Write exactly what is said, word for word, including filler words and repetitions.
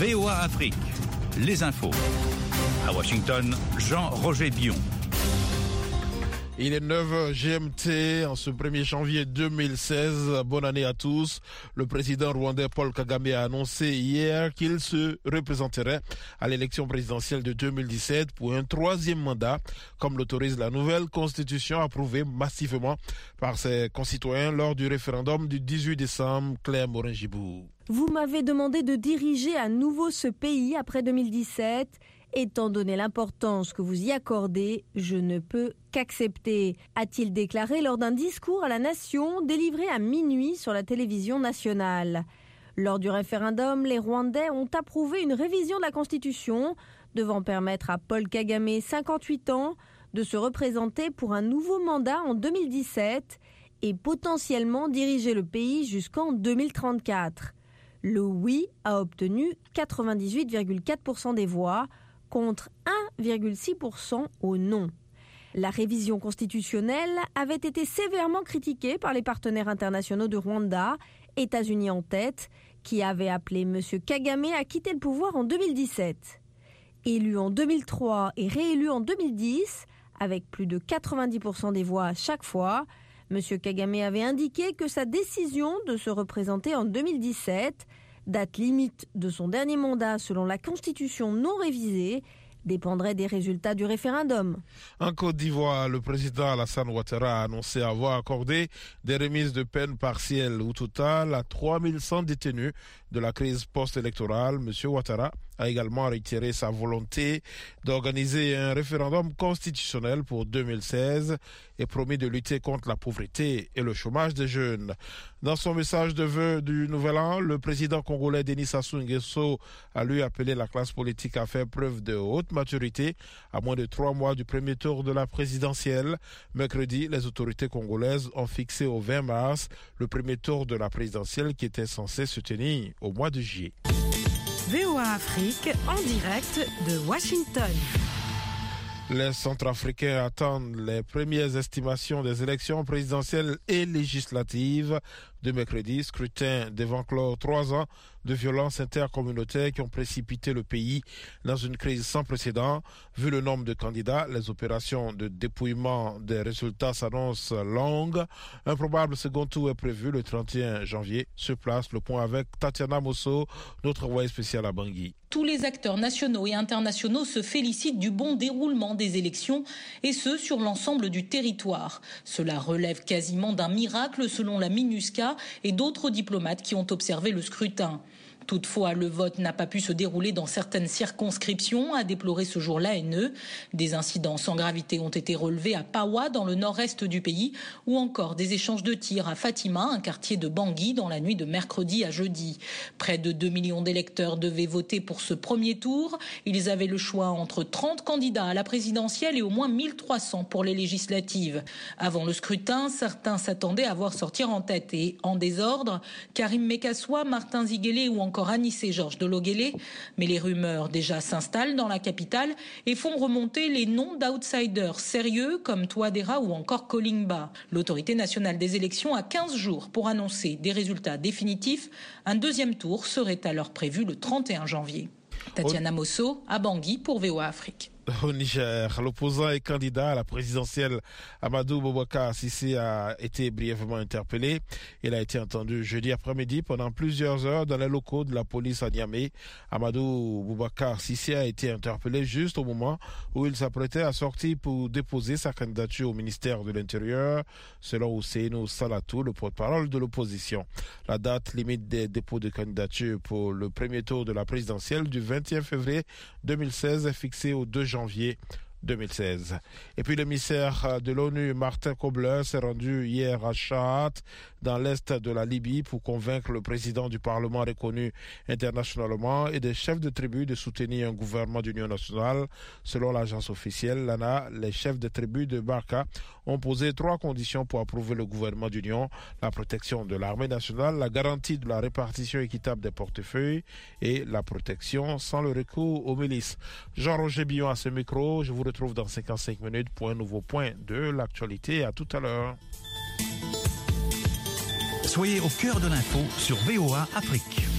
V O A Afrique, les infos. À Washington, Jean-Roger Bion. Il est neuf heures G M T en ce premier janvier deux mille seize. Bonne année à tous. Le président rwandais Paul Kagame a annoncé hier qu'il se représenterait à l'élection présidentielle de deux mille dix-sept pour un troisième mandat, comme l'autorise la nouvelle constitution approuvée massivement par ses concitoyens lors du référendum du dix-huit décembre. Claire Morin-Gibou. Vous m'avez demandé de diriger à nouveau ce pays après deux mille dix-sept. Étant donné l'importance que vous y accordez, je ne peux qu'accepter, a-t-il déclaré lors d'un discours à la nation délivré à minuit sur la télévision nationale. Lors du référendum, les Rwandais ont approuvé une révision de la Constitution devant permettre à Paul Kagame, cinquante-huit ans, de se représenter pour un nouveau mandat en deux mille dix-sept et potentiellement diriger le pays jusqu'en deux mille trente-quatre. Le oui a obtenu quatre-vingt-dix-huit virgule quatre pour cent des voix, contre un virgule six pour cent au non. La révision constitutionnelle avait été sévèrement critiquée par les partenaires internationaux de Rwanda, États-Unis en tête, qui avaient appelé M. Kagame à quitter le pouvoir en deux mille dix-sept. Élu en deux mille trois et réélu en deux mille dix, avec plus de quatre-vingt-dix pour cent des voix à chaque fois, M. Kagame avait indiqué que sa décision de se représenter en deux mille dix-sept, date limite de son dernier mandat selon la Constitution non révisée, dépendrait des résultats du référendum. En Côte d'Ivoire, le président Alassane Ouattara a annoncé avoir accordé des remises de peine partielles ou totales à trois mille cent détenus de la crise post-électorale. M. Ouattara a également reitéré sa volonté d'organiser un référendum constitutionnel pour deux mille seize et promis de lutter contre la pauvreté et le chômage des jeunes. Dans son message de vœux du Nouvel An, le président congolais Denis Sassou Nguesso a lui appelé la classe politique à faire preuve de haute maturité à moins de trois mois du premier tour de la présidentielle. Mercredi, les autorités congolaises ont fixé au vingt mars le premier tour de la présidentielle qui était censé se tenir au mois de juillet. V O A Afrique en direct de Washington. Les Centrafricains attendent les premières estimations des élections présidentielles et législatives de mercredi, scrutin devant clore trois ans de violences intercommunautaires qui ont précipité le pays dans une crise sans précédent. Vu le nombre de candidats, les opérations de dépouillement des résultats s'annoncent longues. Un probable second tour est prévu le trente et un janvier. Sur place, le point avec Tatiana Mosso, notre envoyée spéciale à Bangui. Tous les acteurs nationaux et internationaux se félicitent du bon déroulement des élections, et ce, sur l'ensemble du territoire. Cela relève quasiment d'un miracle selon la MINUSCA et d'autres diplomates qui ont observé le scrutin. Toutefois, le vote n'a pas pu se dérouler dans certaines circonscriptions, a déploré ce jour l'A N E. Des incidents sans gravité ont été relevés à Pawa, dans le nord-est du pays, ou encore des échanges de tirs à Fatima, un quartier de Bangui, dans la nuit de mercredi à jeudi. Près de deux millions d'électeurs devaient voter pour ce premier tour. Ils avaient le choix entre trente candidats à la présidentielle et au moins mille trois cents pour les législatives. Avant le scrutin, certains s'attendaient à voir sortir en tête et en désordre Karim Mekassoua, Martin Ziguélé ou encore encore Anissé Georges de Loguélé, mais les rumeurs déjà s'installent dans la capitale et font remonter les noms d'outsiders sérieux comme Touadéra ou encore Kolingba. L'autorité nationale des élections a quinze jours pour annoncer des résultats définitifs. Un deuxième tour serait alors prévu le trente et un janvier. Tatiana Mosso à Bangui pour V O A Afrique. Au Niger, l'opposant et candidat à la présidentielle Amadou Boubacar Cissé a été brièvement interpellé. Il a été entendu jeudi après-midi pendant plusieurs heures dans les locaux de la police à Niamey. Amadou Boubacar Cissé a été interpellé juste au moment où il s'apprêtait à sortir pour déposer sa candidature au ministère de l'Intérieur, selon Ousseynou Salatou, le porte-parole de l'opposition. La date limite des dépôts de candidature pour le premier tour de la présidentielle du vingt et un février deux mille seize est fixée au deux janvier deux mille seize. Et puis l'émissaire de l'ONU, Martin Kobler, s'est rendu hier à Chaat, dans l'est de la Libye, pour convaincre le président du Parlement reconnu internationalement et des chefs de tribu de soutenir un gouvernement d'union nationale. Selon l'agence officielle, l'A N A, les chefs de tribu de Barka ont posé trois conditions pour approuver le gouvernement d'union: la protection de l'armée nationale, la garantie de la répartition équitable des portefeuilles et la protection sans le recours aux milices. Jean-Roger Bion à ce micro, je vous retrouve dans cinquante-cinq minutes pour un nouveau point de l'actualité. À tout à l'heure. Soyez au cœur de l'info sur V O A Afrique.